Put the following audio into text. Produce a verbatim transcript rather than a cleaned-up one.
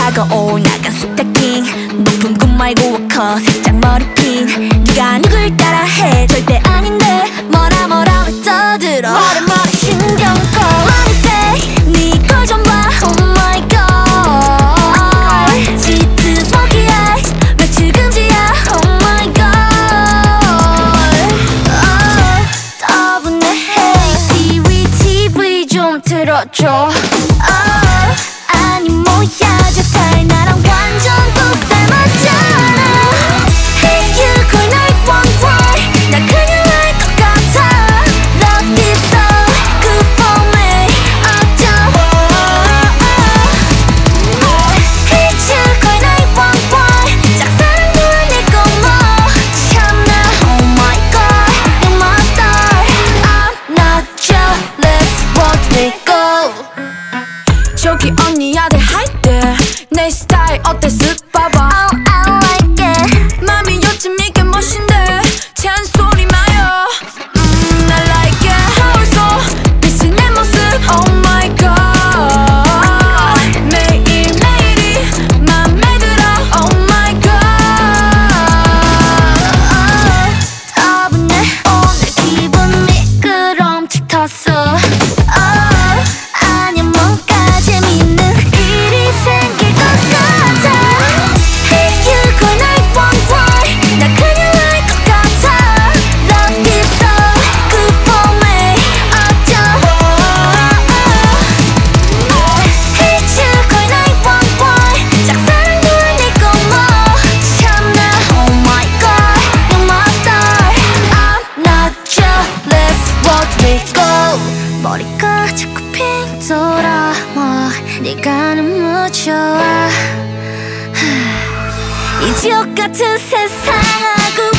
다가올 나간 스타킹 높은 꿈 말고 워커 살짝 머리핀 네가 누굴 따라해 절대 아닌데 뭐라 뭐라 왜 떠들어 말해 말해 신경 꺼 Let me say 네 걸 좀 봐 Oh my god 짙은 smoky eyes 며칠 금지야 Oh my god oh, 따분해 Hey Siri 티비 좀 틀어줘 oh, 아니 뭐야 저 스타일 나랑 완전 뚝 닮았잖아 Hey you call nine one one 나 그냥 알 것 같아 Love this so good for me 어쩌워 Hey you call nine one one 짝사랑도 아니고 뭐 참나 Oh my god you're my star I'm not jealous what we go 저기 언니야 대 할 때 내 스타일 어때 쓱 봐봐 Oh I like it 맘이 요즘 이게 멋인데 잔소리 마요 음 I like it 거울속 비친 내 모습 Oh my god 매일매일이 맘에 들어 Oh my god 따분해 오늘 기분 미끄럼 짙었어 oh, 아니야 뭔가 재밌는 일이 생길 것 같아 Hey you call nine one one 나 그냥 알 것 같아 Love this so good for me 어쩌워 Hey you call nine one one 짝사랑도 아니고 뭐 참나 Oh my god you're my star I'm not jealous what we go 머리가 자꾸 핑 돌아 뭐 네가 너무 좋아 이 지옥 같은 세상하고